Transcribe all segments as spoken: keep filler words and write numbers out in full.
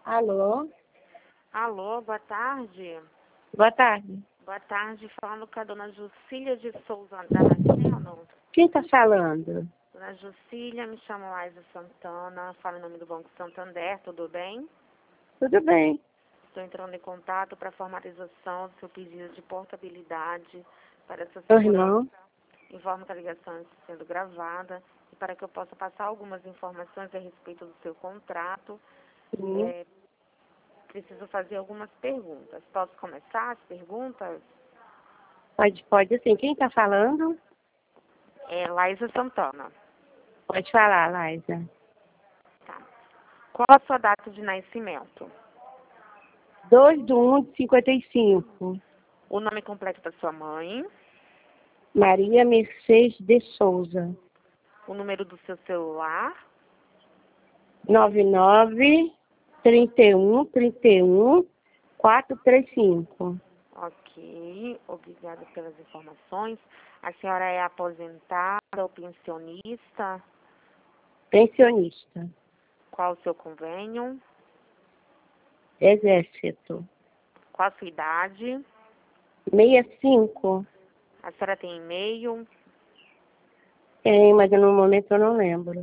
Alô? Alô, boa tarde. Boa tarde. Boa tarde, falando com a dona Jucília de Souza Damasceno. Quem está falando? Dona Jucília, me chamo Laísa Santana, falo em nome do Banco Santander, tudo bem? Tudo bem. Estou entrando em contato para a formalização do seu pedido de portabilidade para essa Pois segurança. não. Informo que a ligação está sendo gravada e para que eu possa passar algumas informações a respeito do seu contrato. Sim. É, preciso fazer algumas perguntas. Posso começar as perguntas? Pode, pode sim. Quem está falando? É Laísa Santana. Pode falar, Laísa. Tá. Qual a sua data de nascimento? dois de um de cinquenta e cinco. O nome completo da sua mãe? Maria Mercedes de Souza. O número do seu celular? nove nove, trinta e um, trinta e um, quatrocentos e trinta e cinco. Ok, obrigada pelas informações. A senhora é aposentada ou pensionista? Pensionista. Qual o seu convênio? Exército. Qual a sua idade? sessenta e cinco. A senhora tem e-mail? Tem, mas no momento eu não lembro.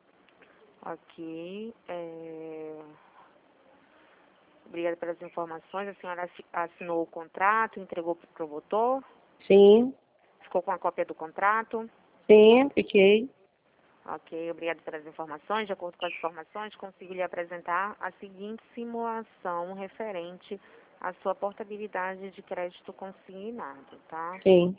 Ok. É... Obrigada pelas informações. A senhora assi- assinou o contrato, entregou para o promotor? Sim, Ficou com a cópia do contrato? sim, fiquei. Ok, obrigada pelas informações. De acordo com as informações, consigo lhe apresentar a seguinte simulação referente à sua portabilidade de crédito consignado, tá? Sim.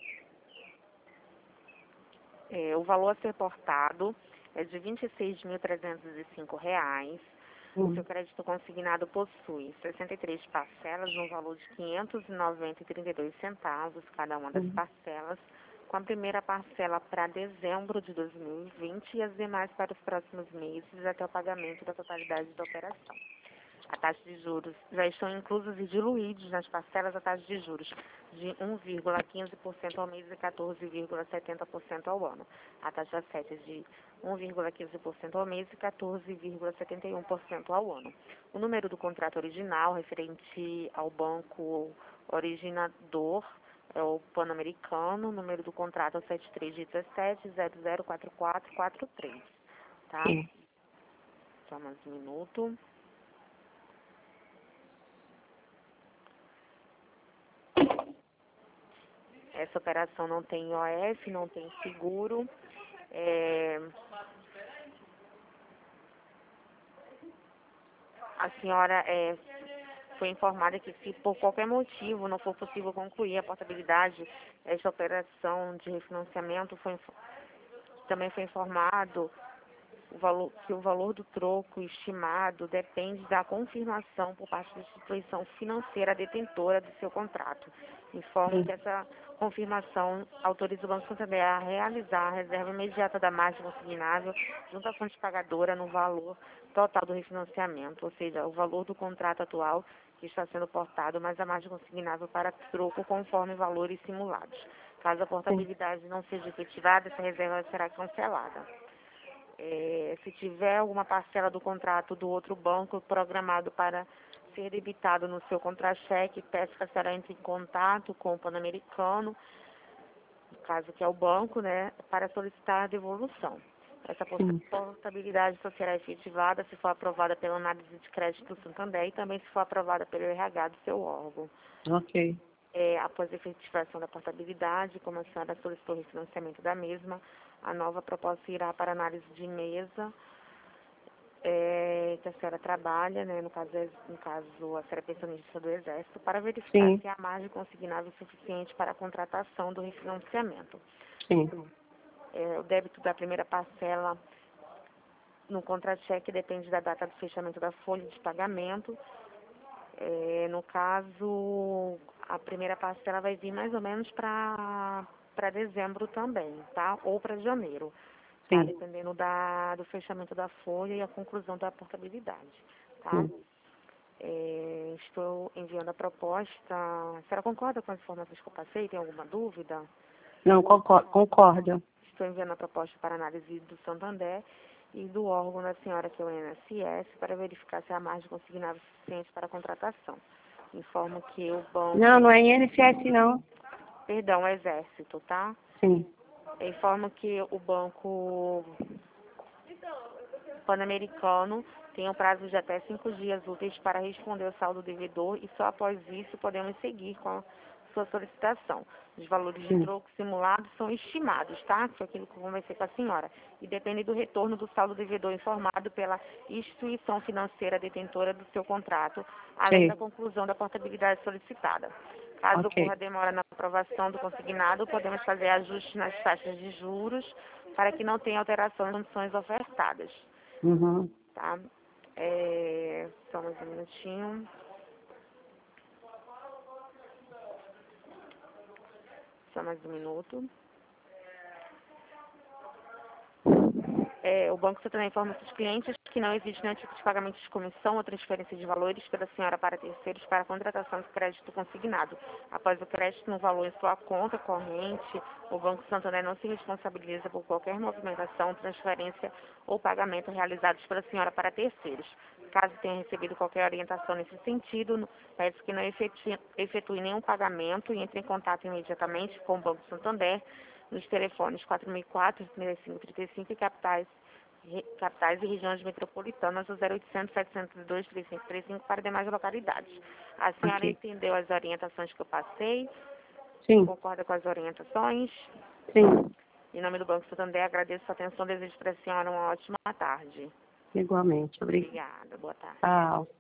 É, o valor a ser portado é de vinte e seis mil trezentos e cinco reais. O seu Hum. crédito consignado possui sessenta e três parcelas no valor de quinhentos e noventa reais e trinta e dois centavos cada uma das Hum. parcelas, com a primeira parcela para dezembro de dois mil e vinte e as demais para os próximos meses até o pagamento da totalidade da operação. A taxa de juros já estão inclusos e diluídos nas parcelas a taxa de juros de um vírgula quinze por cento ao mês e quatorze vírgula setenta por cento ao ano. A taxa sete é de um vírgula quinze por cento ao mês e quatorze vírgula setenta e um por cento ao ano. O número do contrato original referente ao banco originador é o Pan-Americano. O número do contrato é o sete três um sete, zero zero quatro quatro quatro três. Tá? Sim. Só mais um minuto. Essa operação não tem I O F, não tem seguro. É... A senhora é, foi informada que se por qualquer motivo não for possível concluir a portabilidade, esta operação de refinanciamento foi, inf- também foi informado o valor, que o valor do troco estimado depende da confirmação por parte da instituição financeira detentora do seu contrato. Informo que essa confirmação autoriza o Banco Santander a realizar a reserva imediata da margem consignável junto à fonte pagadora no valor total do refinanciamento, ou seja, o valor do contrato atual que está sendo portado, mais a margem consignável para troco conforme valores simulados. Caso a portabilidade não seja efetivada, essa reserva será cancelada. É, se tiver alguma parcela do contrato do outro banco programado para ser debitado no seu contra-cheque, peço que a senhora entre em contato com o Pan-Americano, no caso que é o banco, né, para solicitar a devolução. Essa porta- Sim. portabilidade só será efetivada se for aprovada pela análise de crédito do Santander e também se for aprovada pelo R H do seu órgão. Ok. É, após a efetivação da portabilidade, como a senhora solicitou o refinanciamento da mesma, a nova proposta irá para análise de mesa, é, que a senhora trabalha, né, no caso, no caso a senhora é pensionista do Exército, para verificar Sim. se há margem consignável suficiente para a contratação do refinanciamento. Sim. É, o débito da primeira parcela no contra-cheque depende da data do fechamento da folha de pagamento. É, no caso, a primeira parcela vai vir mais ou menos para para dezembro também, tá? Ou para janeiro, tá? Sim. Dependendo da, do fechamento da folha e a conclusão da portabilidade, tá? Sim. É, estou enviando a proposta. A senhora concorda com as informações que eu passei? Tem alguma dúvida? Não, concordo. concordo. Estou enviando a proposta para análise do Santander e do órgão da senhora, que é o I N S S, para verificar se a margem consignada é suficiente para a contratação. Informo que o banco... Não, não é I N S S, não. Perdão, Exército, tá? Sim. Informo que o Banco Pan-Americano tem um prazo de até cinco dias úteis para responder ao saldo devedor e só após isso podemos seguir com a sua solicitação. Os valores de Sim. troco simulados são estimados, tá? Foi aquilo que eu conversei com a senhora. E depende do retorno do saldo devedor informado pela instituição financeira detentora do seu contrato, além Sim. da conclusão da portabilidade solicitada. Caso Ok. ocorra demora na aprovação do consignado, podemos fazer ajustes nas taxas de juros para que não tenha alteração nas condições ofertadas. Uhum. Tá? É... Só mais um minutinho. Só mais um minuto. É, o Banco Santander informa seus clientes que não existe nenhum tipo de pagamento de comissão ou transferência de valores pela senhora para terceiros para a contratação de crédito consignado. Após o crédito no valor em sua conta corrente, o Banco Santander não se responsabiliza por qualquer movimentação, transferência ou pagamento realizados pela senhora para terceiros. Caso tenha recebido qualquer orientação nesse sentido, peço que não efetue, efetue nenhum pagamento e entre em contato imediatamente com o Banco Santander nos telefones quatro mil e quatro, trinta e cinco, trinta e cinco e capitais, re, capitais e regiões metropolitanas, o zero oitocentos, setecentos e dois, trinta e cinco, trinta e cinco para demais localidades. A senhora Ok. entendeu as orientações que eu passei? Sim. Concorda com as orientações? Sim. Em nome do Banco Santander, agradeço a atenção e desejo para a senhora uma ótima tarde. Igualmente. Obrigada. Obrigada. Boa tarde. Tchau.